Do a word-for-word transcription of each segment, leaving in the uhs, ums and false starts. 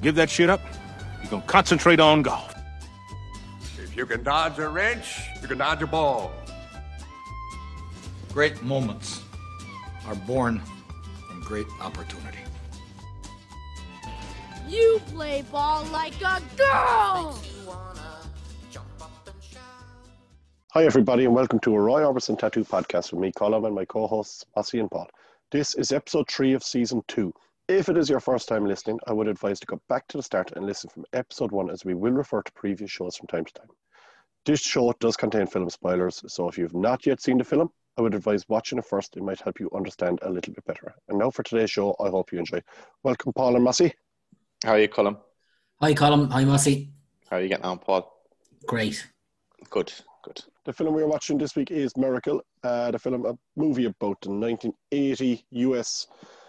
give that shit up. You're gonna concentrate on golf. If you can dodge a wrench, you can dodge a ball. Great moments are born from great opportunity. You play ball like a girl! Hi everybody and welcome to a Roy Orbison Tattoo Podcast with me, Colin, and my co-hosts, Massey and Paul. This is episode three of season two. If it is your first time listening, I would advise to go back to the start and listen from episode one, as we will refer to previous shows from time to time. This show does contain film spoilers, so if you have not yet seen the film, I would advise watching it first. It might help you understand a little bit better. And now for today's show, I hope you enjoy. Welcome, Paul and Massey. How are you, Colin? Hi, Colin. Hi, Massey. How are you getting on, Paul? Great. Good, good. The film we're watching this week is Miracle, uh, the film, a movie about the nineteen eighty U S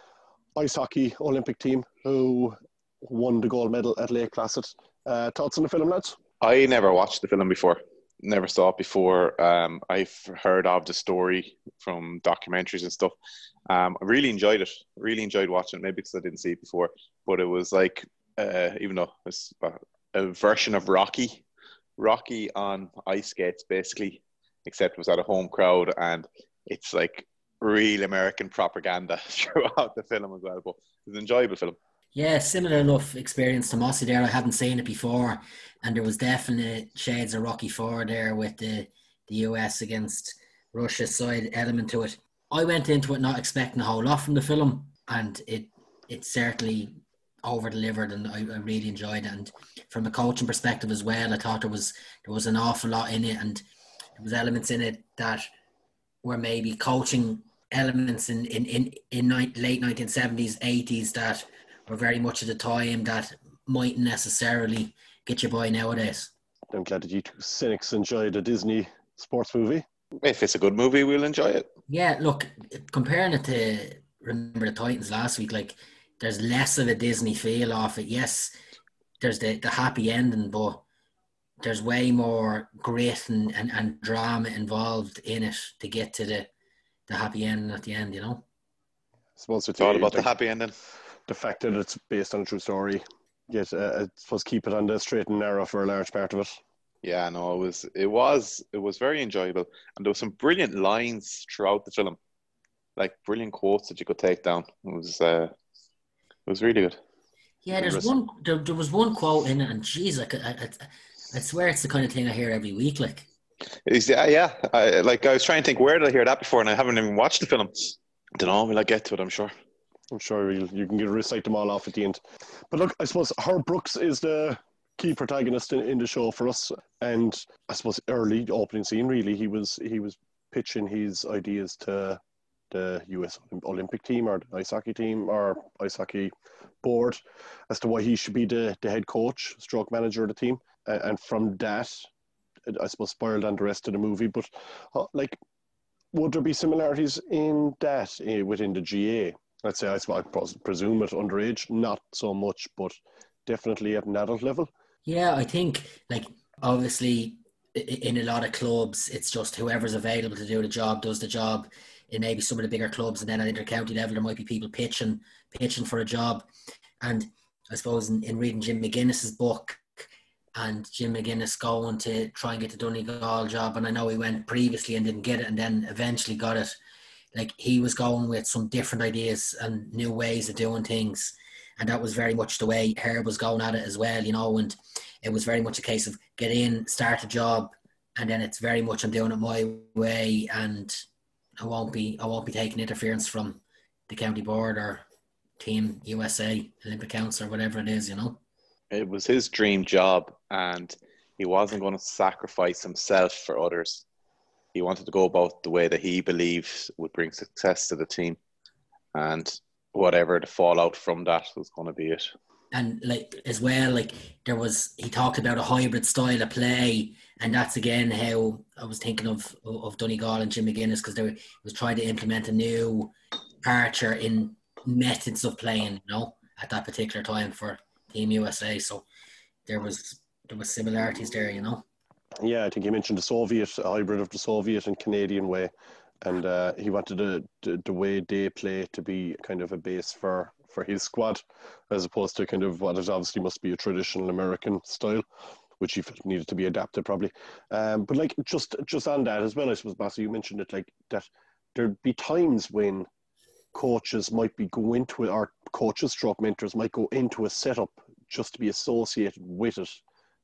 ice hockey Olympic team who won the gold medal at Lake Placid. Uh, thoughts on the film, lads? I never watched the film before. Never saw it before. Um, I've heard of the story from documentaries and stuff. Um, I really enjoyed it. Really enjoyed watching it, maybe because I didn't see it before. But it was like, uh, even though it's a version of Rocky, Rocky on ice skates, basically, except it was at a home crowd, and it's like real American propaganda throughout the film as well. But it was an enjoyable film. Yeah, similar enough experience to Mossy there. I hadn't seen it before, and there was definite shades of Rocky Four there with the, the U S against Russia side element to it. I went into it not expecting a whole lot from the film, and it it certainly over-delivered, and I, I really enjoyed it. And from a coaching perspective as well, I thought there was there was an awful lot in it, and there was elements in it that were maybe coaching elements in in, in, in ni- late nineteen seventies, eighties that were very much at the time that mightn't necessarily get you by nowadays. I'm glad that you two cynics enjoyed a Disney sports movie. If it's a good movie, we'll enjoy it. Yeah, look, comparing it to Remember the Titans last week, like, there's less of a Disney feel off it. Yes, there's the, the happy ending, but there's way more grit and, and, and drama involved in it to get to the, the happy ending at the end, you know? I suppose it's all about the happy ending. The fact that it's based on a true story, yet uh, I suppose keep it on the straight and narrow for a large part of it. Yeah, no, it was it was it was very enjoyable, and there were some brilliant lines throughout the film, like brilliant quotes that you could take down. It was uh, it was really good. Yeah, there's one. There, there was one quote in it, and geez, I, I, I, I swear it's the kind of thing I hear every week. Like, Is yeah, yeah. I, like I was trying to think, where did I hear that before, and I haven't even watched the film. I don't know. Will I get to it? I'm sure. I'm sure you you can get recite them all off at the end. But look, I suppose Herb Brooks is the key protagonist in, in the show for us, and I suppose early opening scene, really, he was he was pitching his ideas to the U S Olympic team or the ice hockey team or ice hockey board as to why he should be the, the head coach, stroke manager of the team, uh, and from that, I suppose, spiraled on the rest of the movie. But uh, like, would there be similarities in that uh, within the G A? Let's say, I suppose, I presume at underage, not so much, but definitely at an adult level. yeah, I think, like, obviously, i- in a lot of clubs, it's just whoever's available to do the job does the job. In maybe some of the bigger clubs, and then at inter-county level, there might be people pitching, pitching for a job. And I suppose in, in reading Jim McGuinness's book, and Jim McGuinness going to try and get the Donegal job, and I know he went previously and didn't get it, and then eventually got it. Like, he was going with some different ideas and new ways of doing things, and that was very much the way Herb was going at it as well, you know. And it was very much a case of get in, start a job, and then it's very much I'm doing it my way, and I won't be I won't be taking interference from the county board or Team U S A, Olympic Council, or whatever it is, you know. It was his dream job, and he wasn't going to sacrifice himself for others. He wanted to go about the way that he believed would bring success to the team, and whatever the fallout from that was going to be it. And like as well, like there was, he talked about a hybrid style of play, and that's again how I was thinking of of Donegal and Jim McGuinness, because they were, was trying to implement a new departure in methods of playing, you know, at that particular time for Team U S A. So there was there was similarities there, you know. Yeah, I think he mentioned the Soviet, a hybrid of the Soviet and Canadian way, and uh, he wanted the, the the way they play to be kind of a base for for his squad, as opposed to kind of what is obviously must be a traditional American style, which he felt needed to be adapted probably. Um, but like just just on that as well, I suppose, Massey, you mentioned it, like that there'd be times when coaches might be go into it, or coaches stroke mentors might go into a setup just to be associated with it,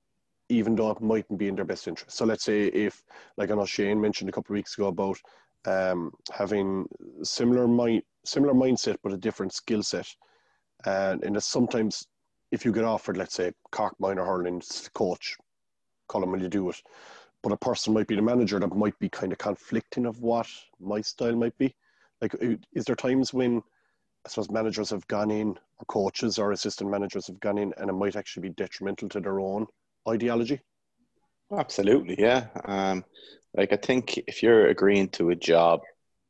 even though it mightn't be in their best interest. So let's say if, like I know Shane mentioned a couple of weeks ago about um, having similar mind, similar mindset but a different skill set, and and it's sometimes if you get offered, let's say, Cork minor hurling coach, Colin, will you do it? But a person might be the manager that might be kind of conflicting of what my style might be. Like, is there times when, I suppose, managers have gone in, or coaches or assistant managers have gone in, and it might actually be detrimental to their own ideology? Absolutely, yeah. Um, like, I think if you're agreeing to a job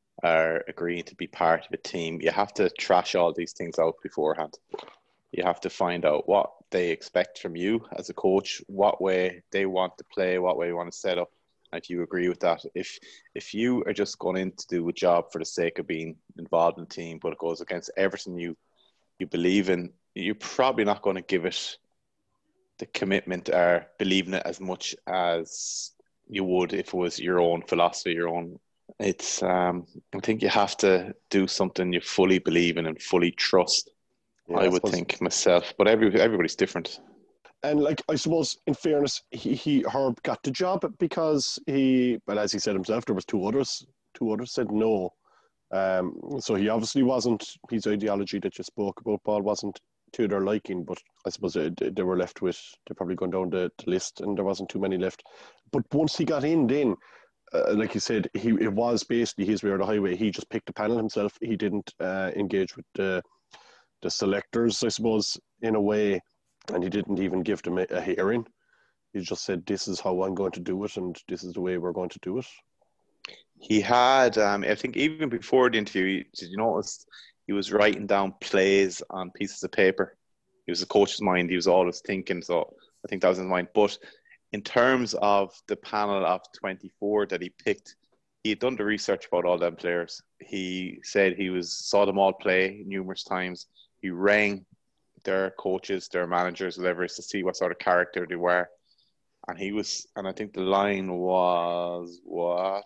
or agreeing to be part of a team, you have to trash all these things out beforehand. You have to find out what they expect from you as a coach, what way they want to play, what way you want to set up. If you agree with that, if if you are just going in to do a job for the sake of being involved in the team, but it goes against everything you you believe in, you're probably not going to give it the commitment or believe in it as much as you would if it was your own philosophy, your own. It's um, I think you have to do something you fully believe in and fully trust. Yeah, I, I would think myself, but every everybody's different. And like, I suppose, in fairness, he, he Herb got the job because he, but as he said himself, there was two others. Two others said no. Um, so he obviously wasn't, his ideology that you spoke about, Paul, wasn't to their liking, but I suppose they, they were left with, they're probably going down the, the list and there wasn't too many left. But once he got in then, uh, like you said, he it was basically his way or the highway. He just picked the panel himself. He didn't uh, engage with the, the selectors, I suppose, in a way. And he didn't even give them a, a hearing. He just said, this is how I'm going to do it, and this is the way we're going to do it. He had, um, I think even before the interview, did you notice he was writing down plays on pieces of paper? He was a coach's mind. He was always thinking, so I think that was in his mind. But in terms of the panel of twenty-four that he picked, he had done the research about all them players. He said he was saw them all play numerous times. He rang their coaches, their managers, whatever, is to see what sort of character they were. And he was, and I think the line was, what?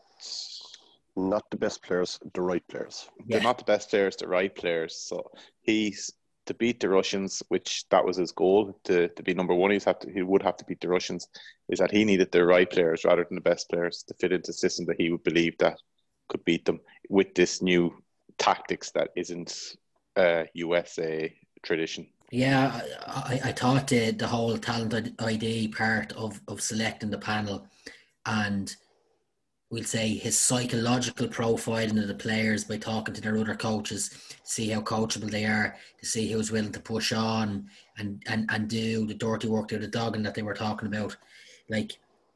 Not the best players, the right players. They're not the best players, the right players. So he's, to beat the Russians, which that was his goal, to, to be number one, he's have to, he would have to beat the Russians, is that he needed the right players rather than the best players to fit into a system that he would believe that could beat them with this new tactics that isn't uh, U S A tradition. Yeah, I, I thought the, the whole talent I D part of, of selecting the panel and we'll say his psychological profiling of the players by talking to their other coaches, to see how coachable they are, to see who's willing to push on and, and, and do the dirty work, do the dogging that they were talking about. Like,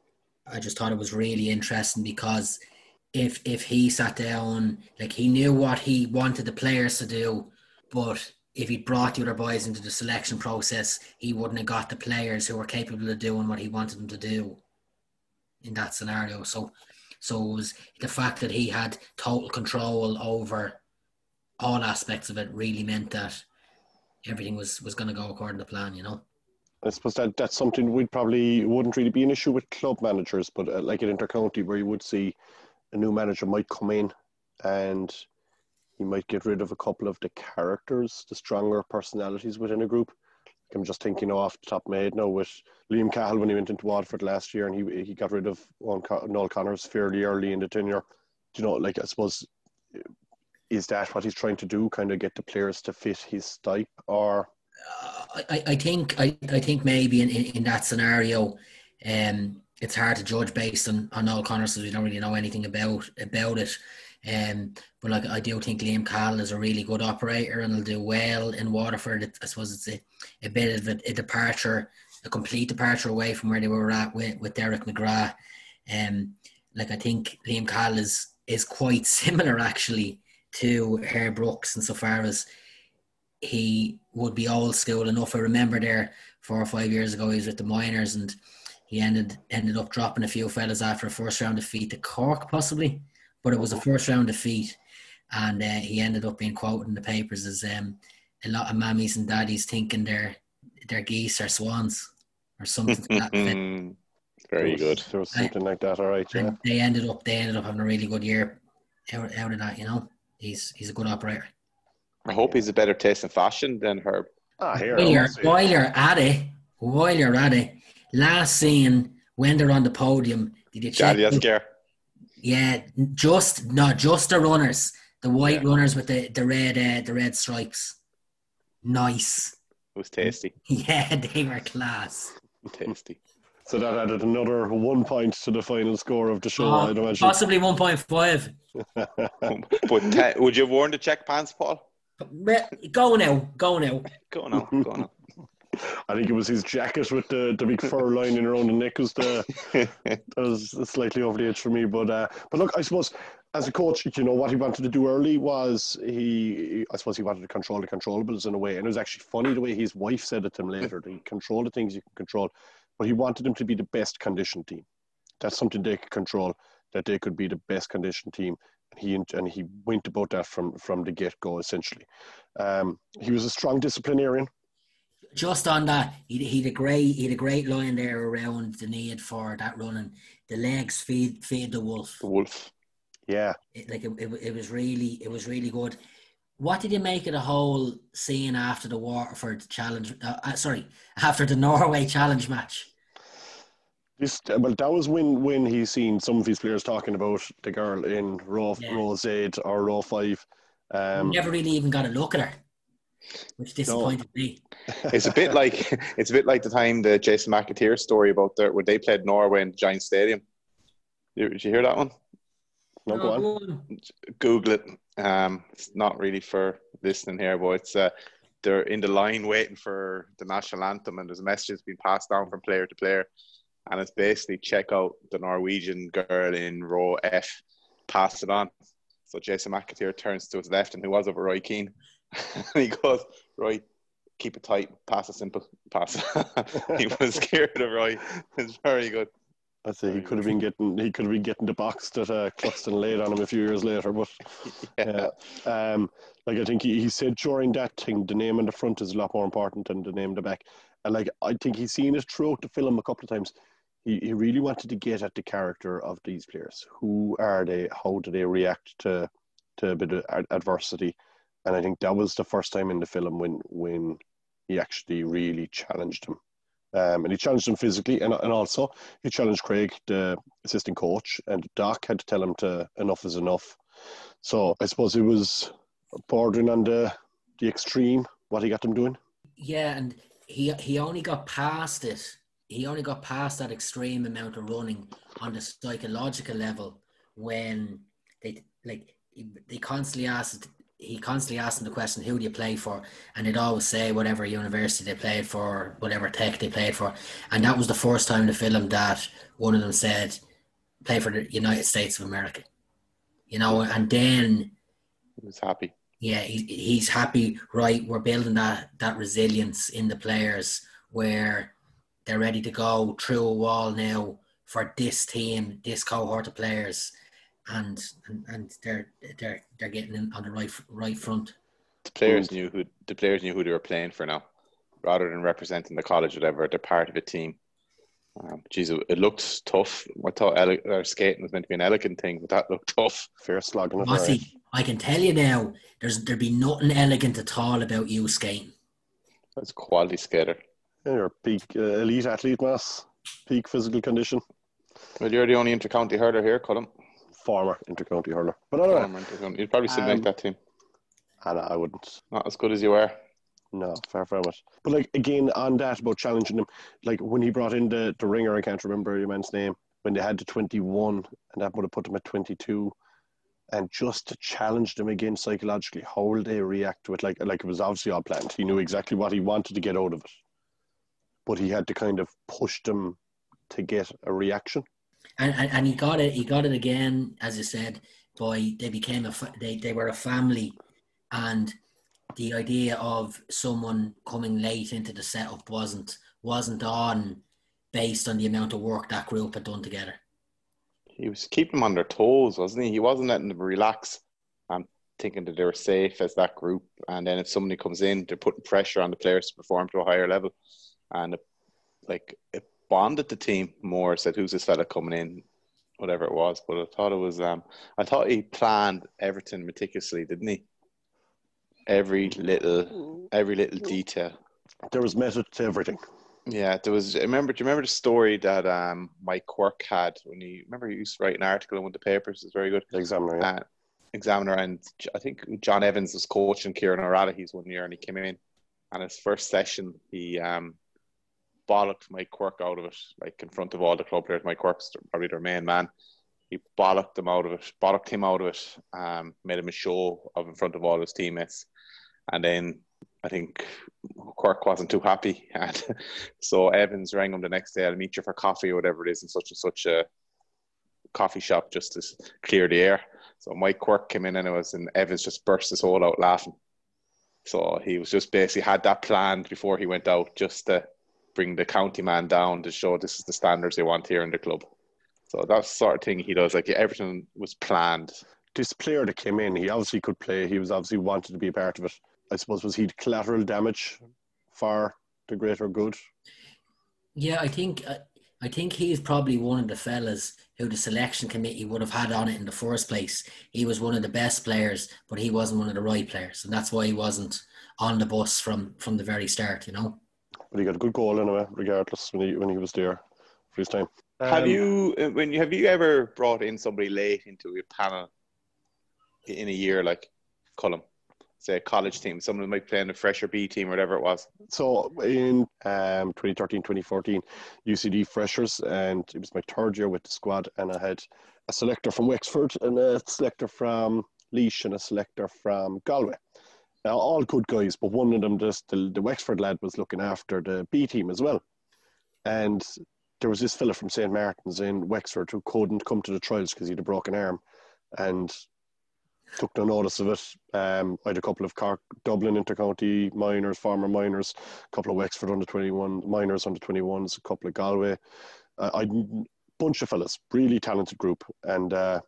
I just thought it was really interesting because if if he sat down, like he knew what he wanted the players to do, but if he brought the other boys into the selection process, he wouldn't have got the players who were capable of doing what he wanted them to do in that scenario. So, so it was the fact that he had total control over all aspects of it really meant that everything was, was going to go according to plan, you know. I suppose that that's something we'd probably wouldn't really be an issue with club managers, but uh, like at Intercounty, where you would see a new manager might come in and he might get rid of a couple of the characters, the stronger personalities within a group. I'm just thinking off the top of my head now with Liam Cahill when he went into Waterford last year and he he got rid of one Noel Connors fairly early in the tenure. You know, like I suppose, is that what he's trying to do? Kind of get the players to fit his type, or? Uh, I, I think I, I think maybe in, in, in that scenario, um, it's hard to judge based on, on Noel Connors because we don't really know anything about about it. Um, but like I do think Liam Cahill is a really good operator and will do well in Waterford. It, I suppose it's a, a bit of a, a departure, a complete departure away from where they were at with, with Derek McGrath. Um, like I think Liam Cahill is is quite similar actually to Herb Brooks insofar as he would be old school enough. I remember there four or five years ago he was with the Miners and he ended ended up dropping a few fellas after a first round defeat to Cork possibly. But it was a first round defeat, and uh, he ended up being quoted in the papers as um, a lot of mammies and daddies thinking their their geese are swans or something to that effect. Very There was- good. There was something like that. All right, yeah. And they ended up they ended up having a really good year out, out of that. You know, he's he's a good operator. I hope he's a better taste in fashion than Herb. Ah, here. While I you're, must say. while you're at it, while you're at it, last scene when they're on the podium, did you check? Daddy, that's scare. Yeah, just not just the runners, the white Yeah. runners with the the red uh, the red stripes. Nice. It was tasty. Yeah, they were class. Tasty. So that added another one point to the final score of the show, Uh, I'd imagine. possibly one point five. But te- would you have worn the check pants, Paul? Go now, go now. Go on, now, go on. now. I think it was his jacket with the, the big fur lining around the neck was the that was slightly over the edge for me. But uh, but look, I suppose as a coach, you know what he wanted to do early was he I suppose he wanted to control the controllables in a way, and it was actually funny the way his wife said it to him later. He control the things you can control, but he wanted them to be the best conditioned team. That's something they could control. That they could be the best conditioned team. He and he went about that from from the get go. Essentially, um, he was a strong disciplinarian. Just on that, he he had a great he had a great line there around the need for that running. The legs feed feed the wolf. The wolf. Yeah. It, like it, it, it was really it was really good. What did you make of the whole scene after the Waterford challenge? Uh, uh, sorry, after the Norway challenge match. This, well, that was when, when he seen some of his players talking about the girl in row, Yeah. row Z or row five. Um, Never really even got a look at her, which disappointed me. It's a bit like it's a bit like the time the Jason McAteer story about their when they played Norway in Giant Stadium. Did you hear that one? no, go on. go on. Google it. Um, it's not really for listening here, but it's uh, they're in the line waiting for the national anthem, and there's a message that's been passed down from player to player, and it's basically check out the Norwegian girl in row F, pass it on. So Jason McAteer turns to his left, and who was over Roy Keane, and he goes, Roy, keep it tight, pass it simple, pass it. He was scared of Roy. It's very good. I'd say he could have been getting he could have been getting the box that uh, Cluxton laid on him a few years later. But Yeah. yeah, um, like I think he, he said during that thing, the name on the front is a lot more important than the name on the back. And like I think he's seen it throughout the film a couple of times. He he really wanted to get at the character of these players. Who are they? How do they react to to a bit of ad- adversity? And I think that was the first time in the film when when he actually really challenged him. Um, and he challenged him physically, and and also he challenged Craig, the assistant coach, and Doc had to tell him to enough is enough. So I suppose it was bordering on the the extreme what he got them doing. Yeah, and he he only got past it. He only got past that extreme amount of running on the psychological level when they like they constantly asked he constantly asked them the question, who do you play for? And they'd always say whatever university they played for, whatever tech they played for. And that was the first time in the film that one of them said, play for the United States of America. You know, and then He was happy. yeah, he, he's happy, right? We're building that that resilience in the players where they're ready to go through a wall now for this team, this cohort of players, and and, and they're they're they're getting in on the right right front. The players knew who the players knew who they were playing for now, rather than representing the college or whatever. They're part of a team. Um, geez, it, it looked tough. I thought ele- or skating was meant to be an elegant thing, but that looked tough. Fair slogging. Mossy, I can tell you now, there's there'd be nothing elegant at all about you skating. That's quality skater. Yeah, you're a peak uh, elite athlete, Mass. Peak physical condition. Well, you're the only inter-county hurler here, Colin. Former intercounty hurler. But anyway, Former inter-county. You'd probably still Um, make that team. I, I wouldn't. Not as good as you were. No, far from it. But like again on that about challenging him, like when he brought in the, the ringer, I can't remember your man's name, when they had the twenty-one and that would have put them at twenty-two, and just to challenge them again psychologically, how will they react to it? Like like it was obviously all planned. He knew exactly what he wanted to get out of it, but he had to kind of push them to get a reaction. And, and and he got it. He got it again, as you said. Boy, they became a fa- they they were a family, and the idea of someone coming late into the setup wasn't wasn't on based on the amount of work that group had done together. He was keeping them on their toes, wasn't he? He wasn't letting them relax. Um, thinking that they were safe as that group. And then if somebody comes in, they're putting pressure on the players to perform to a higher level. And it, like it bonded the team more. Said, "Who's this fella coming in?" Whatever it was. But I thought it was. Um, I thought he planned everything meticulously, didn't he? Every little, every little detail. There was method to everything. Yeah, there was. I remember. Do you remember the story that um Mike Quirk had when he? Remember he used to write an article in one of the papers. It's very good. The Examiner. Yeah. Uh, Examiner, and I think John Evans was coaching Kieran O'Reilly's one year, and he came in, and his first session he um bollocked Mike Quirk out of it, like in front of all the club players. Mike Quirk's probably their main man. He bollocked them out of it, bollocked him out of it, um, made him a show of in front of all his teammates, and then I think Quirk wasn't too happy, and so Evans rang him the next day. "I'll meet you for coffee or whatever it is in such and such a coffee shop just to clear the air." So Mike Quirk came in and it was, and Evans just burst his hole out laughing. So he was just basically had that planned before he went out, just to bring the county man down to show this is the standards they want here in the club. So that's the sort of thing he does. Like everything was planned. This player that came in, he obviously could play. He was obviously wanted to be a part of it. I suppose, was he collateral damage for the greater good? Yeah, I think uh, I think he's probably one of the fellas who the selection committee would have had on it in the first place. He was one of the best players, but he wasn't one of the right players, and that's why he wasn't on the bus from, from the very start, you know. But he got a good goal anyway, regardless, when he when he was there for his time. Have Um, you when you have you ever brought in somebody late into your panel in a year, like Cullum, say a college team, someone might play in a fresher B team or whatever it was? So in um, twenty thirteen, twenty fourteen, U C D freshers, and it was my third year with the squad, and I had a selector from Wexford and a selector from Laois and a selector from Galway. Now, all good guys, but one of them, just the, the Wexford lad, was looking after the B team as well. And there was this fella from Saint Martin's in Wexford who couldn't come to the trials because he had a broken arm, and took no notice of it. Um, I had a couple of Cork, Dublin intercounty minors, former minors, a couple of Wexford under twenty-one minors, under twenty-ones, a couple of Galway. Uh, I a bunch of fellas, really talented group, and uh,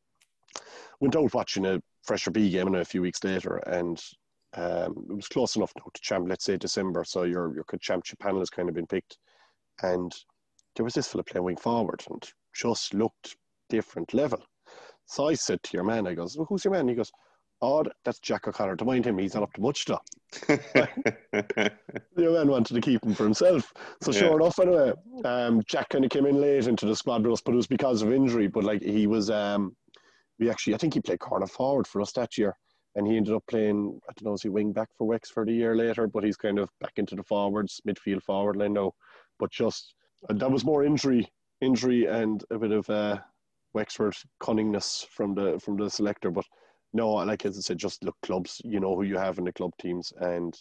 went out watching a fresher B game a few weeks later, and um, it was close enough now to champ, let's say December, so your your championship panel has kind of been picked, and there was this fella playing wing forward and just looked different level. So I said to your man, I goes, well, "Who's your man?" He goes, "Oh, that's Jack O'Connor. To mind him, he's not up to much though." The man wanted to keep him for himself. So Yeah. sure enough, anyway, um, Jack kind of came in late into the squad with us, but it was because of injury. But like he was, um, we actually, I think he played corner forward for us that year, and he ended up playing, I don't know, was he wing back for Wexford a year later? But he's kind of back into the forwards, midfield forward line now. But just uh, that was more injury, injury, and a bit of uh, Wexford cunningness from the from the selector. But no, like as I said, just look clubs. You know who you have in the club teams, and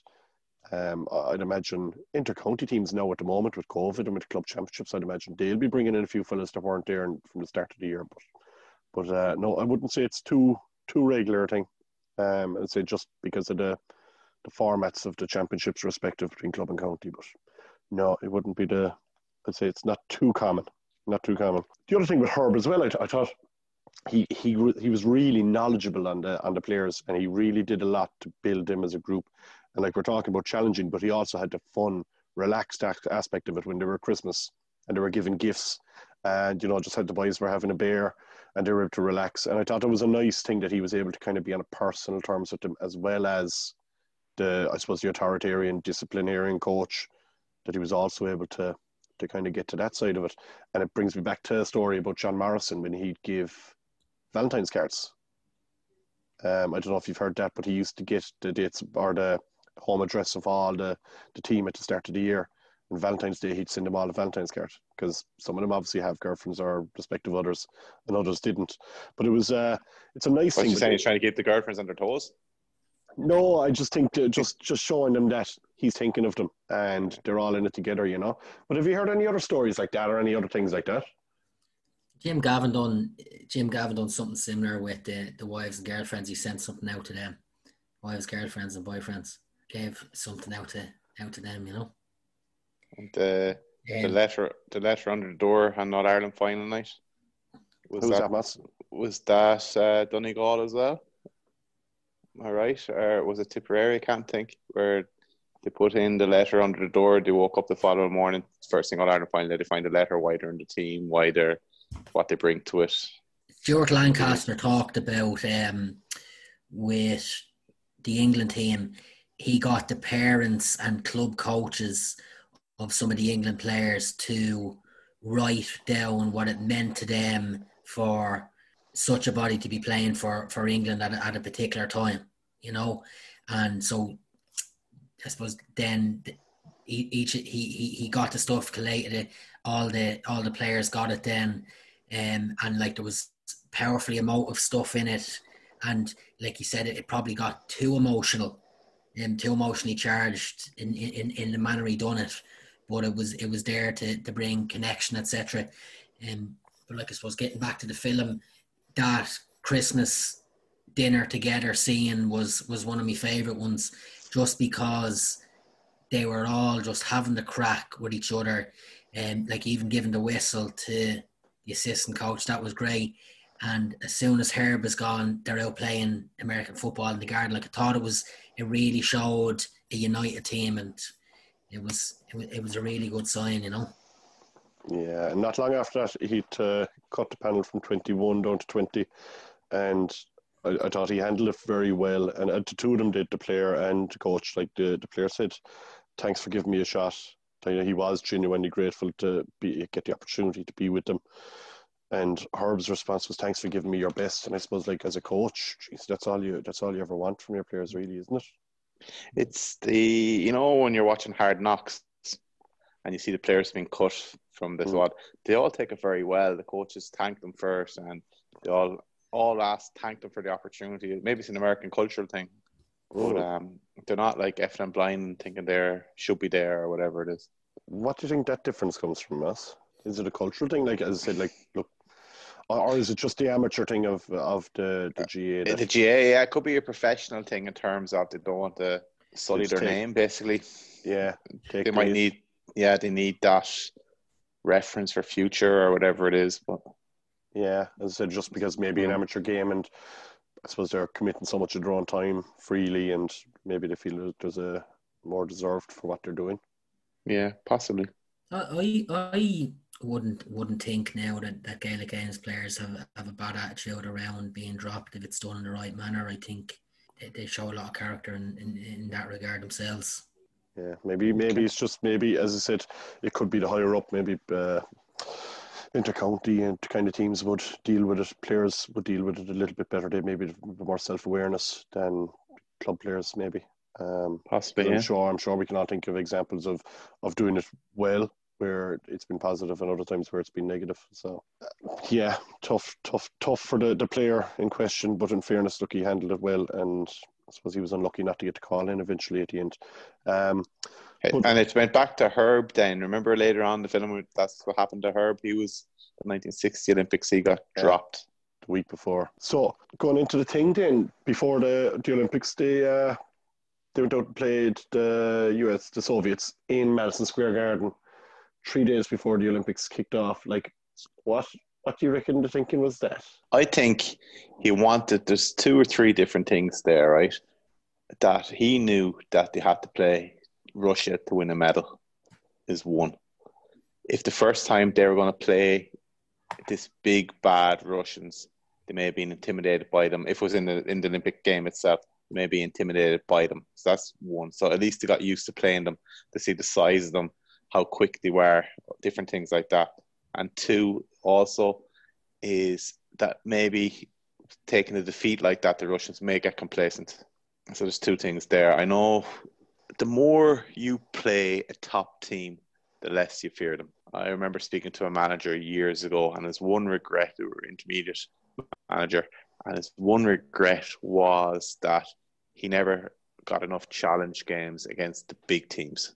um, I'd imagine inter-county teams now at the moment with COVID and with club championships. I'd imagine they'll be bringing in a few fellas that weren't there from the start of the year. But but uh, no, I wouldn't say it's too too regular a thing. Um, I'd say just because of the the formats of the championships respective between club and county. But no, it wouldn't be the. I'd say it's not too common. Not too common. The other thing with Herb as well, I, I thought he he he was really knowledgeable on the on the players, and he really did a lot to build them as a group. And like we're talking about challenging, but he also had the fun, relaxed aspect of it when they were Christmas and they were giving gifts, and you know just had the boys were having a beer and they were able to relax. And I thought it was a nice thing that he was able to kind of be on a personal terms with them, as well as the I suppose the authoritarian disciplinarian coach, that he was also able to. to kind of get to that side of it. And it brings me back to a story about John Morrison when he'd give Valentine's cards. Um, I don't know if you've heard that, but he used to get the dates or the home address of all the, the team at the start of the year. And Valentine's Day, he'd send them all a Valentine's card, because some of them obviously have girlfriends or respective others, and others didn't. But it was, uh, it's a nice What thing. you saying? He's trying to keep the girlfriends on their toes? No, I just think to just just showing them that he's thinking of them and they're all in it together, you know. But have you heard any other stories like that or any other things like that? Jim Gavin done Jim Gavin done something similar with the, the wives and girlfriends. He sent something out to them, wives, girlfriends, and boyfriends. Gave something out to out to them, you know. And the the Um, letter the letter under the door on North Ireland final night. Was Who's that, that, Mass? was that uh, Donegal as well? All right, or was it Tipperary? I can't think. Where they put in the letter under the door. They woke up the following morning. First thing All Ireland final, they find a letter. Why they're in the team. Why they're what they bring to it. Stuart Lancaster talked about um, with the England team. He got the parents and club coaches of some of the England players to write down what it meant to them for such a body to be playing for, for England at a, at a particular time, you know. And so I suppose then each he he, he got the stuff, collated it, all the all the players got it then, um, and like there was powerfully emotive stuff in it, and like you said, it, it probably got too emotional and too emotionally charged in, in, in the manner he done it, but it was it was there to, to bring connection, et cetera. Um, but like I suppose getting back to the film, that Christmas dinner together scene was was one of my favourite ones, just because they were all just having the crack with each other, and like even giving the whistle to the assistant coach. That was great. And as soon as Herb is gone, they're out playing American football in the garden. Like I thought it was, it really showed a united team, and it was it was, it was a really good sign, you know. Yeah, and not long after that, he'd uh, cut the panel from twenty-one down to twenty, and I, I thought he handled it very well. And uh, the two of them did, the player and the coach. Like the, the player said, "Thanks for giving me a shot." You know, he was genuinely grateful to be get the opportunity to be with them. And Herb's response was, "Thanks for giving me your best." And I suppose, like as a coach, geez, that's all you that's all you ever want from your players, really, isn't it? It's the you know when you're watching Hard Knocks and you see the players being cut from the squad, mm. they all take it very well. The coaches thank them first, and they all all ask thank them for the opportunity. Maybe it's an American cultural thing, mm. but um, they're not like effing and blind and thinking they should be there or whatever it is. What do you think that difference comes from, us? Is it a cultural thing? Like as I said, like look. Or is it just the amateur thing of of the, the G A? That the G A, yeah, it could be a professional thing in terms of they don't want to sully their take, name, basically. Yeah. They might leave. need, yeah, they need that reference for future or whatever it is. But yeah, as I said, just because maybe an amateur game, and I suppose they're committing so much of their own time freely, and maybe they feel that there's a more deserved for what they're doing. Yeah, possibly. I I wouldn't wouldn't think now that, that Gaelic Games players have, have a bad attitude around being dropped if it's done in the right manner. I think they, they show a lot of character in, in, in that regard themselves. Yeah, maybe maybe it's just maybe, as I said, it could be the higher up, maybe uh, inter-county and kind of teams would deal with it. Players would deal with it a little bit better. They maybe have more self-awareness than club players, maybe. Um, Possibly, I'm yeah. sure. I'm sure we can all think of examples of, of doing it well, where it's been positive, and other times where it's been negative. So, yeah, tough, tough, tough for the, the player in question. But in fairness, look, he handled it well, and I suppose he was unlucky not to get the call in eventually at the end. Um, but, and it went back to Herb then. Remember later on the film, that's what happened to Herb. He was the nineteen sixty Olympics. He got yeah, dropped the week before. So going into the thing then, before the, the Olympics, they uh, they went out and played the U S, the Soviets, in Madison Square Garden. Three days before the Olympics kicked off. Like, what what do you reckon the thinking was that? I think he wanted, there's two or three different things there, right? That he knew that they had to play Russia to win a medal is one. If the first time they were going to play this big, bad Russians, they may have been intimidated by them. If it was in the, in the Olympic game itself, they may be intimidated by them. So that's one. So at least they got used to playing them, to see the size of them, how quick they were, different things like that. And two, also, is that maybe taking a defeat like that, the Russians may get complacent. So there's two things there. I know the more you play a top team, the less you fear them. I remember speaking to a manager years ago, and his one regret, we were intermediate manager, and his one regret was that he never got enough challenge games against the big teams.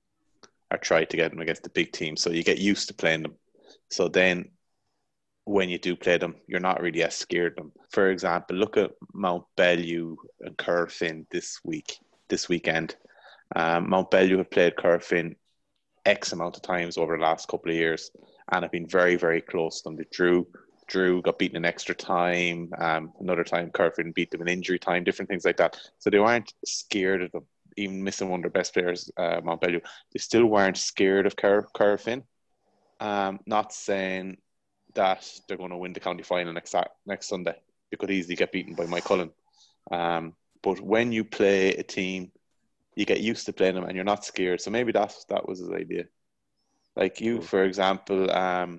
I tried to get them against the big teams, so you get used to playing them. So then when you do play them, you're not really as scared of them. For example, look at Mount Bellew and Kerfin this week, this weekend. Um, Mount Bellew have played Kerfin X amount of times over the last couple of years and have been very, very close to them. They drew Drew got beaten in extra time. Um, another time, Curfin beat them in injury time. Different things like that. So they weren't scared of them, even missing one of their best players, uh, Montpellier. They still weren't scared of Cur- Curfin. Um, not saying that they're going to win the county final next next Sunday. They could easily get beaten by Mike Cullen. Um, but when you play a team, you get used to playing them and you're not scared. So maybe that that was his idea. Like you, for example, um,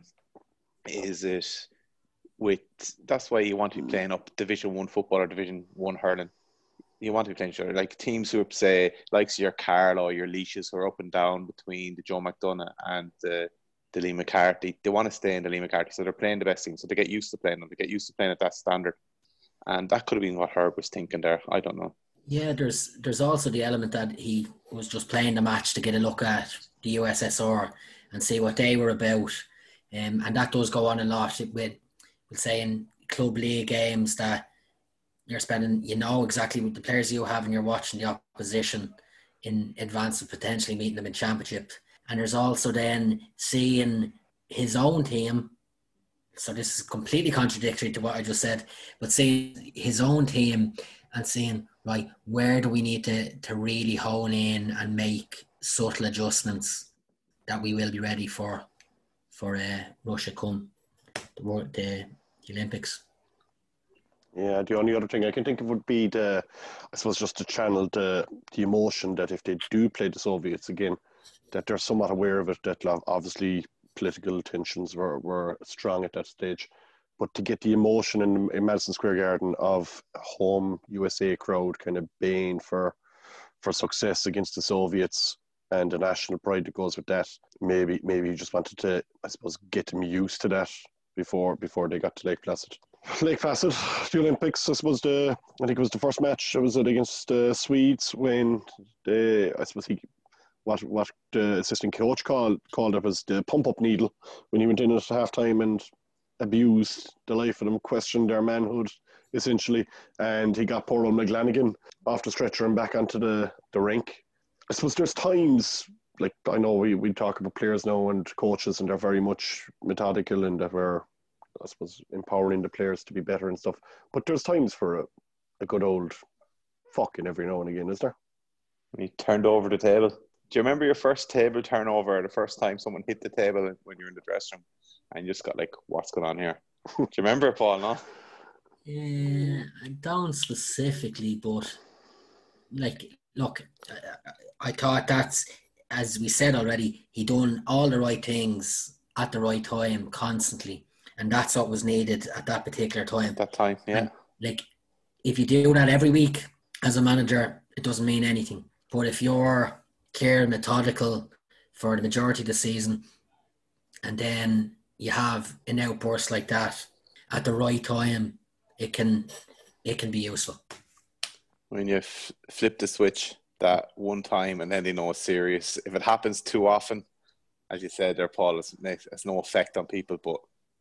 is it with that's why you want to be playing up Division One football or Division One hurling. You want to be playing sure like teams who say like your Carlow or your Leashes who are up and down between the Joe McDonough and the the Lee McCarthy. They want to stay in the Lee McCarthy, so they're playing the best team. So they get used to playing them. They get used to playing at that standard. And that could have been what Herb was thinking there. I don't know. Yeah, there's there's also the element that he was just playing the match to get a look at the U S S R and see what they were about. Um, and that does go on a lot with, with say, in club league games that you're spending, you know exactly what the players you have and you're watching the opposition in advance of potentially meeting them in championship. And there's also then seeing his own team. So this is completely contradictory to what I just said, but seeing his own team and seeing, right, where do we need to, to really hone in and make subtle adjustments that we will be ready for for uh, Russia come the, world, the the Olympics. Yeah, the only other thing I can think of would be the, I suppose, just to channel the the emotion that if they do play the Soviets again, that they're somewhat aware of it. That obviously political tensions were, were strong at that stage, but to get the emotion in, in Madison Square Garden of home U S A crowd kind of baying for for success against the Soviets and the national pride that goes with that, maybe maybe you just wanted to, I suppose, get them used to that before before they got to Lake Placid. Lake Placid, the Olympics, I suppose the I think it was the first match. It was against the Swedes when they, I suppose he, what what the assistant coach called called it was the pump up needle when he went in at half time and abused the life of them, questioned their manhood essentially, and he got poor old McLanigan off the stretcher and back onto the, the rink. I suppose there's times, like I know we, we talk about players now and coaches and they're very much methodical and that we're, I suppose, empowering the players to be better and stuff, but there's times for a, a good old fucking every now and again, is there? When he turned over the table. Do you remember your first table turnover, the first time someone hit the table when you were in the dressing room and you just got like, what's going on here? Do you remember it, Paul, no? Yeah, I don't specifically, but like, look, I thought that's, as we said already, he done all the right things at the right time constantly. And that's what was needed at that particular time. At that time, yeah. And, like, if you do that every week as a manager, it doesn't mean anything. But if you're clear and methodical for the majority of the season, and then you have an outburst like that at the right time, it can it can be useful. When you f- flip the switch that one time and then they know it's serious. If it happens too often, as you said there, Paul, it's, it's no effect on people, but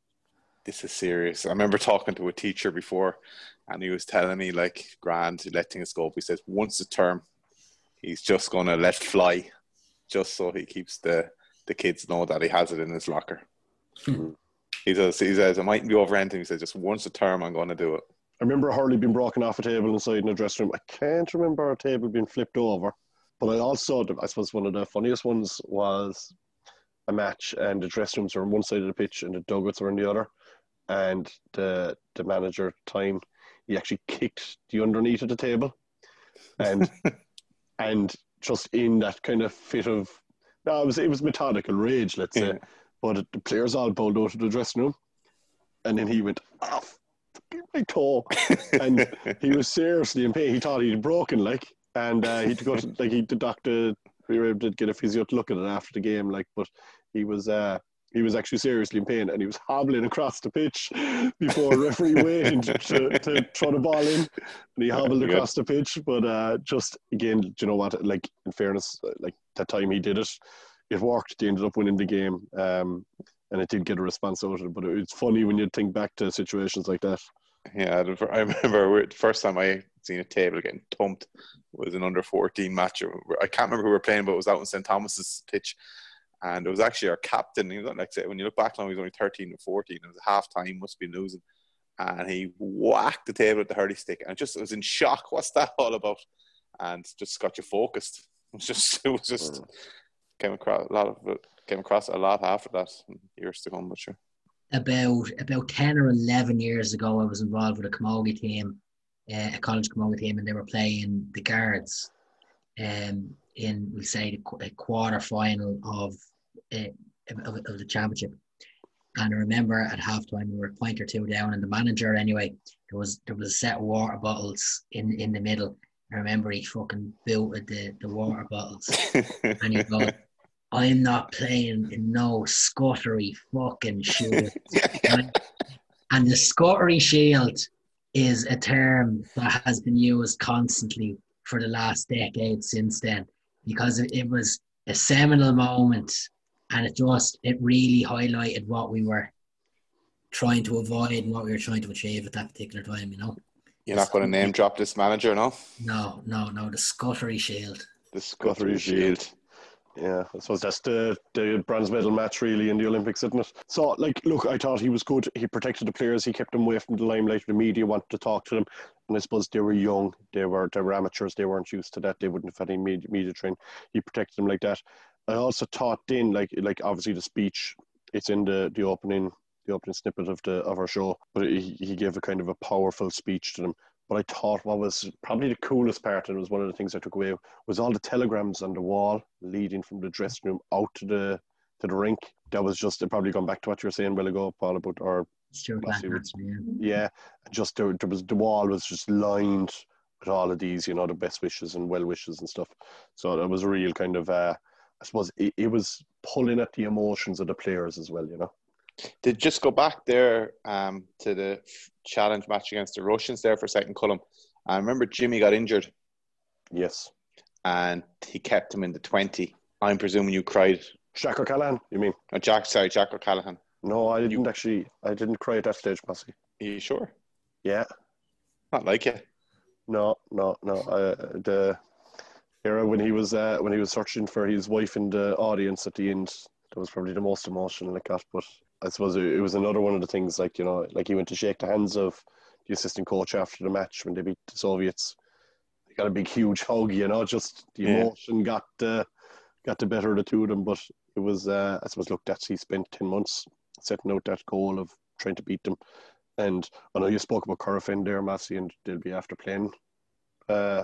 this is serious. I remember talking to a teacher before and he was telling me, like, grand, let things go. He says once a term, he's just going to let fly just so he keeps the, the kids know that he has it in his locker. Hmm. He says, he says, it mightn't be over anything. He says, just once a term, I'm going to do it. I remember a hurley being broken off a table inside in the dressing room. I can't remember a table being flipped over. But I also, I suppose one of the funniest ones was a match and the dressing rooms were on one side of the pitch and the dugouts were on the other. And the the manager at the time, he actually kicked the underneath of the table. And and just in that kind of fit of, no, it was, it was methodical rage, let's say. Yeah. But the players all pulled out of the dressing room. And then he went, oh, my toe. And he was seriously in pain. He thought he'd broken, like, and uh, he had to go to, like, he the doctor, we were able to get a physio to look at it after the game, like, but he was, uh, he was actually seriously in pain and he was hobbling across the pitch before a referee waiting to, to throw the ball in. And he hobbled yeah, across the pitch, but uh, just, again, do you know what, like, in fairness, like, that time he did it, it worked. They ended up winning the game. Um, and it did get a response out of it, but it's funny when you think back to situations like that. Yeah, I remember the first time I seen a table getting thumped was an under fourteen match. I can't remember who we were playing, but it was out in Saint Thomas's pitch. And it was actually our captain. He was like, say, when you look back now, he was only thirteen or fourteen. It was half time, must be losing. And he whacked the table with the hurley stick. And I just I was in shock. What's that all about? And just got you focused. It was just, it was just mm. came across a lot of it, came across a lot after that. Years to come, but sure. About about ten or eleven years ago, I was involved with a camogie team, uh, a college camogie team, and they were playing the Guards, um, in we say the, a quarter final of, uh, of of the championship. And I remember at halftime we were a point or two down, and the manager anyway, there was there was a set of water bottles in, in the middle. I remember he fucking booted the, the water bottles, and he goes, "I'm not playing in no Scuttery fucking shield." And the Scuttery shield is a term that has been used constantly for the last decade since then, because it, it was a seminal moment, and it just it really highlighted what we were trying to avoid and what we were trying to achieve at that particular time, you know. You're not going to name drop this manager, no? No, no, no, the Scuttery shield. The Scuttery shield. Yeah, I suppose that's the, the bronze medal match really in the Olympics, isn't it? So, like, look, I thought he was good. He protected the players. He kept them away from the limelight. The media wanted to talk to them. And I suppose they were young. They were they were amateurs. They weren't used to that. They wouldn't have had any media, media training. He protected them like that. I also thought then, like, like obviously the speech, it's in the, the opening the opening snippet of the of our show, but he, he gave a kind of a powerful speech to them. But I thought what was probably the coolest part, and it was one of the things I took away, was all the telegrams on the wall leading from the dressing room out to the to the rink. That was just probably going back to what you were saying a while ago, Paul, about our yeah. yeah, just there, there was the wall was just lined with all of these, you know, the best wishes and well wishes and stuff. So it was a real kind of, uh, I suppose, it, it was pulling at the emotions of the players as well, you know. Did just go back there um, to the challenge match against the Russians there for a second, Cullum. I remember Jimmy got injured. Yes. And he kept him in the twenty. I'm presuming you cried. Jack O'Callaghan, you mean? Oh, Jack, sorry, Jack O'Callaghan. No, I didn't you, actually. I didn't cry at that stage, Massey. Are you sure? Yeah. Not like it. No, no, no. Uh, the era when he was uh, when he was searching for his wife in the audience at the end, that was probably the most emotional I got. But I suppose it was another one of the things, like, you know, like he went to shake the hands of the assistant coach after the match when they beat the Soviets. He got a big, huge hug, you know, just the yeah. emotion got uh, got the better of the two of them. But it was, uh, I suppose, look, that's, he spent ten months setting out that goal of trying to beat them. And I know you spoke about Corofin there, Massey, and they'll be after playing, uh,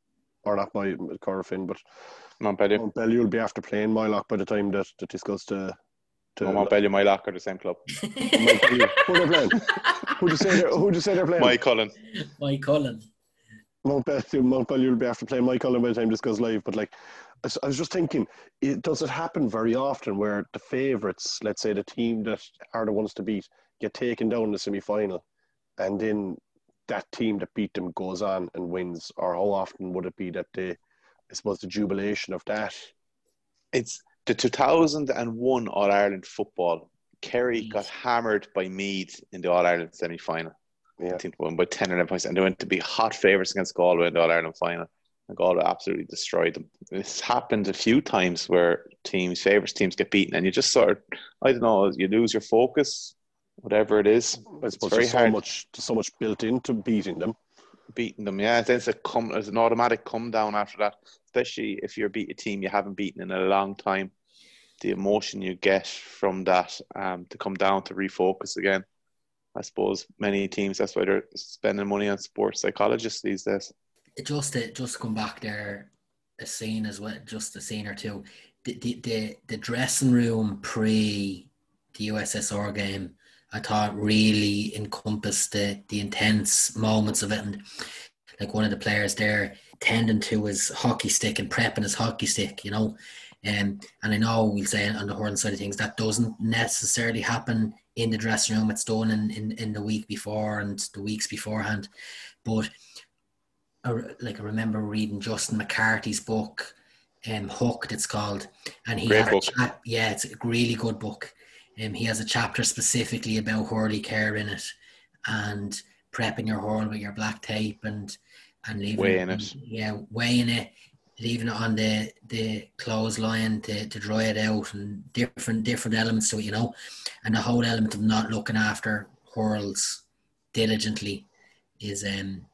or not my Corofin, but Montpellier. Montpellier will be after playing Mylock by the time that, that this goes to To well, Montpellier, Mylock are the same club. Montpellier. Who they're playing? Who do you say they're, who do you say they're playing? Mike Cullen. Mike Cullen. Montpellier, Montpellier will be after playing Mike Cullen by the time this goes live. But, like, I, I was just thinking, it, does it happen very often where the favourites, let's say the team that are the ones to beat, get taken down in the semi-final, and then that team that beat them goes on and wins? Or how often would it be that they, I suppose, the jubilation of that? It's the two thousand one All-Ireland football. Kerry got hammered by Meath in the All-Ireland semi-final. Yeah. I think they won by ten or eleven points. And they went to be hot favourites against Galway in the All-Ireland final. And Galway absolutely destroyed them. It's happened a few times where teams, favourites teams get beaten. And you just sort of, I don't know, you lose your focus, whatever it is. I It's suppose very there's so hard. much, there's so much built into beating them. Beating them, yeah. Then it's a come, it's an automatic come down after that. Especially if you're beat a team you haven't beaten in a long time. The emotion you get from that, um, to come down to refocus again. I suppose many teams, that's why they're spending money on sports psychologists these days. Just to just come back there, a scene as well, just a scene or two. The the the, the dressing room pre the U S S R game, I thought really encompassed the the intense moments of it, and like one of the players there tending to his hockey stick and prepping his hockey stick, you know. Um, and I know we'll say on the hurling side of things that doesn't necessarily happen in the dressing room. It's done in, in, in the week before and the weeks beforehand. But I, like I remember reading Justin McCarthy's book, um, Hooked it's called, and he Great has book. A cha- yeah, it's a really good book. Um, he has a chapter specifically about hurley care in it, and prepping your hurl with your black tape and and leaving Weighing it. Yeah, weighing it. leaving it on the the clothesline to, to dry it out, and different different elements to it, you know, and the whole element of not looking after Hurls diligently is um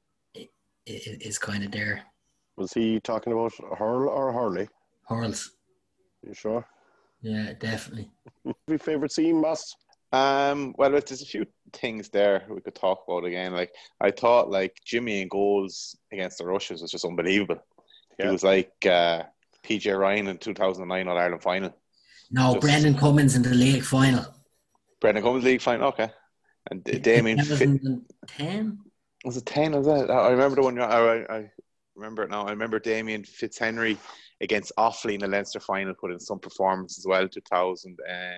is, is kind of there. Was he talking about Hurl or Hurley? Hurls, You sure? yeah, definitely. Your favourite scene, Mass? Um, well, there's a few things there we could talk about again. Like, I thought, like, Jimmy in goals against the Russians was just unbelievable. Yeah. He was like uh, P J Ryan in two thousand nine All Ireland final. No, Just- Brendan Cummins in the league final. Brendan Cummins league final, okay. And D- Damien Fit- two thousand ten. was it ten? Was that? I remember the one. I, I, I remember it now. I remember Damien Fitzhenry against Offaly in the Leinster final put in some performance as well. Two thousand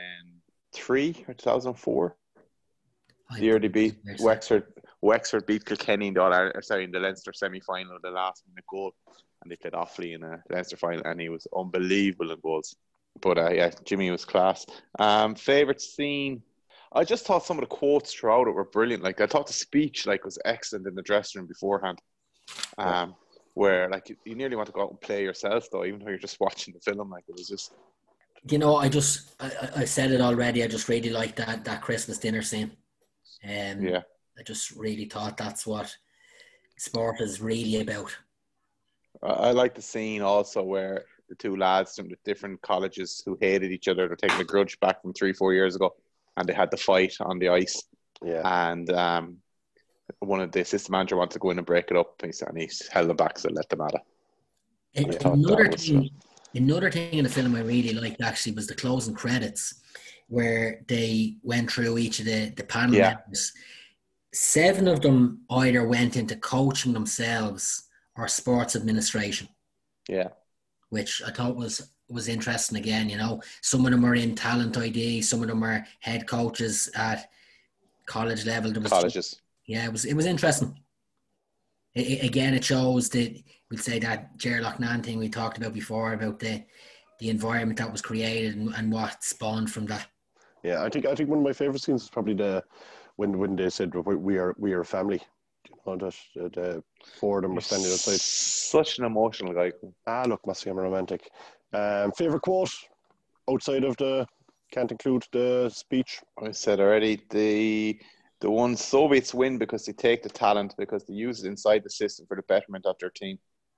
three or two thousand four. The year they beat Wexford. Wexford beat Kilkenny in the All Ireland, sorry, in the Leinster semi-final, the last minute goal, and they played Offaly in a Leinster final, and he was unbelievable in goals. But uh, yeah, Jimmy was class. Um, favorite scene. I just thought some of the quotes throughout it were brilliant. Like, I thought the speech like was excellent in the dressing room beforehand. Um, where like you, you nearly want to go out and play yourself though, even though you're just watching the film. Like, it was just. You know, I just I, I- I said it already. I just really liked that that Christmas dinner scene. Um, Yeah. I just really thought that's what sport is really about. I, I like the scene also where the two lads from the different colleges who hated each other, they're taking a grudge back from three, four years ago, and they had the fight on the ice. Yeah. And um, one of the assistant manager wanted to go in and break it up, and he, and he held them back, so let them at it. And I thought another that was, thing, another thing in the film I really liked actually was the closing credits, where they went through each of the the panel Yeah. members. Seven of them either went into coaching themselves or sports administration, Yeah. which I thought was was interesting. Again, you know, some of them are in talent I D, some of them are head coaches at college level. There was Colleges. yeah, it was it was interesting. I I again, it shows that we'd say that Ger Loughnane thing we talked about before about the the environment that was created and, and what spawned from that. Yeah, I think I think one of my favourite scenes is probably the when when they said we, we are we are a family. You know, that uh, the four of them were standing outside. Such an emotional guy. Ah, look, must I'm romantic. Um, favorite quote outside of the can't include the speech. I said already, the the one Soviets win because they take the talent, because they use it inside the system for the betterment of their team.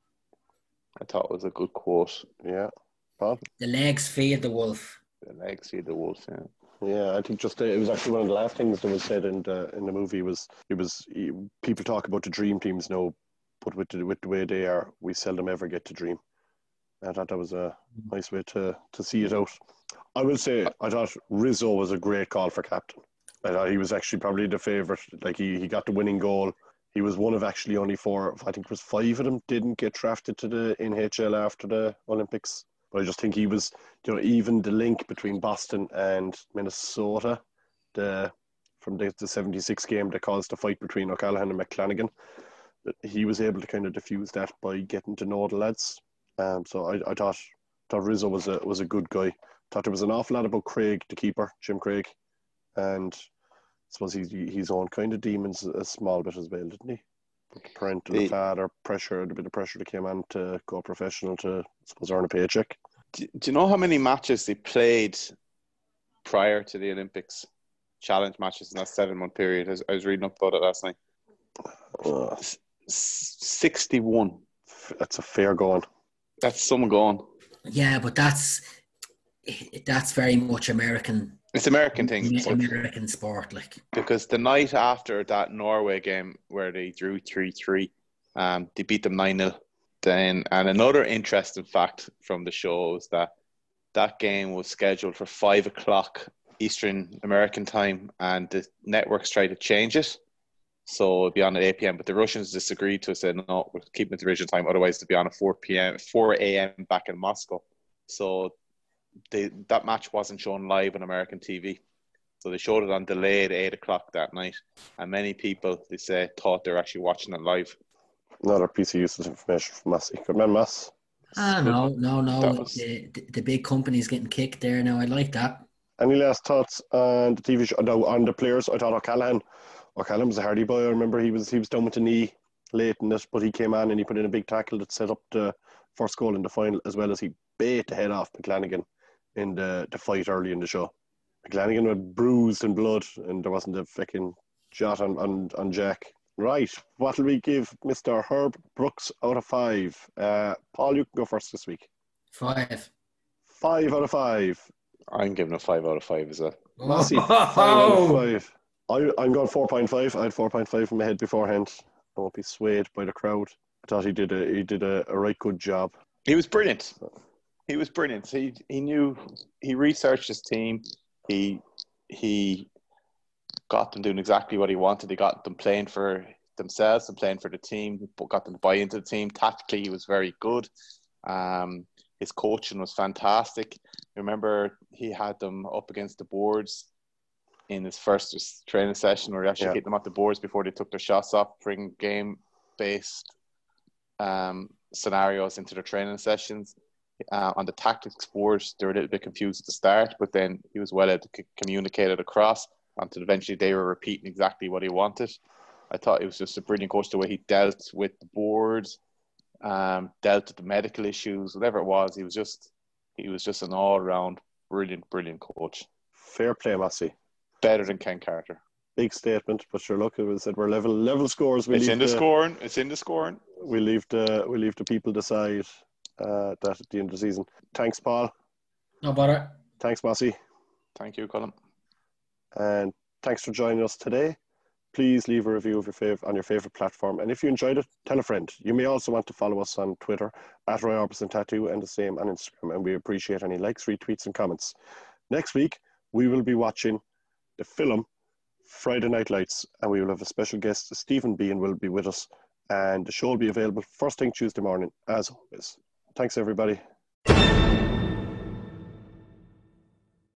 I thought it was a good quote. Yeah, Paul. The legs feed the wolf. The legs feed the wolf. Yeah. Yeah, I think just uh, it was actually one of the last things that was said in the in the movie was it was people talk about the dream teams now, but with the, with the way they are, we seldom ever get to dream. I thought that was a nice way to to see it out. I will say I thought Rizzo was a great call for captain. I thought he was actually probably the favourite. Like he, he got the winning goal. He was one of actually only four. I think it was five of them didn't get drafted to the N H L after the Olympics. But I just think he was, you know, even the link between Boston and Minnesota, the from the, the seventy-six game that caused the fight between O'Callaghan and McClanagan, that he was able to kind of diffuse that by getting to know the lads. Um, so I, I thought thought Rizzo was a was a good guy. Thought there was an awful lot about Craig, the keeper, Jim Craig, and I suppose he's he's own kind of demons a small bit as well, didn't he? The parental, the The- father pressure, the bit of pressure that came on to go professional to I suppose earn a paycheck. Do, do you know how many matches they played prior to the Olympics? Challenge matches in that seven month period. I was, I was reading up about it last night. Uh, S- sixty-one. that's a fair going. That's some going. Yeah, but that's that's very much American It's American thing. but- American sport. Like, because the night after that Norway game where they drew three three, um, they beat them nine nil. Then, and another interesting fact from the show is that that game was scheduled for five o'clock Eastern American time, and the networks tried to change it. So it'd be on at eight p.m. But the Russians disagreed to it, said, no, we're keeping it the original time. Otherwise, it'd be on at four p.m., four a.m. back in Moscow. So they, that match wasn't shown live on American T V. So they showed it on delayed eight o'clock that night. And many people, they say, thought they were actually watching it live. Another piece of useless information from Massey. Good man, Mass. ah, no, no, no. That was- The, the, the big company's getting kicked there now. I like that. Any last thoughts on the T V show? No, on the players, I thought O'Callaghan. O'Callaghan was a hardy boy. I remember he was he was down with the knee late in this, but he came on and he put in a big tackle that set up the first goal in the final, as well as he bait the head off McLanigan in the, the fight early in the show. McLanigan was bruised in blood, and there wasn't a fucking shot on, on, on Jack. Right, what will we give Mister Herb Brooks out of five? Uh, Paul, you can go first this week. Five. Five out of five. I'm giving a five out of five as well. Massey, five out of five. I, I'm going four point five. I had four point five in my head beforehand. I won't be swayed by the crowd. I thought he did a he did a, a right good job. He was brilliant. He was brilliant. He he knew, he researched his team. He he got them doing exactly what he wanted. He got them playing for themselves and playing for the team. Got them to buy into the team. Tactically, he was very good. Um, his coaching was fantastic. Remember, he had them up against the boards in his first training session, where he actually Yeah. hit them at the boards before they took their shots off, bring game-based um, scenarios into their training sessions. Uh, on the tactics board, they were a little bit confused at the start, but then he was well able to c- communicate it across until eventually they were repeating exactly what he wanted. I thought it was just a brilliant coach, the way he dealt with the boards, um, dealt with the medical issues, whatever it was. He was just he was just an all-round brilliant, brilliant coach. Fair play, Massey. Better than Ken Carter. Big statement, but sure, look, it said we're level level scores. We It's leave in the scoring. It's in the scoring. We leave the we leave the people decide uh, that at the end of the season. Thanks, Paul. No bother. Thanks, Massey. Thank you, Colin. And thanks for joining us today. Please leave a review of your fav- on your favourite platform. And if you enjoyed it, tell a friend. You may also want to follow us on Twitter at Roy Orbison Tattoo, and the same on Instagram. And we appreciate any likes, retweets, and comments. Next week, we will be watching the film Friday Night Lights, and we will have a special guest. Stephen Bean will be with us, and the show will be available first thing Tuesday morning, as always. Thanks, everybody.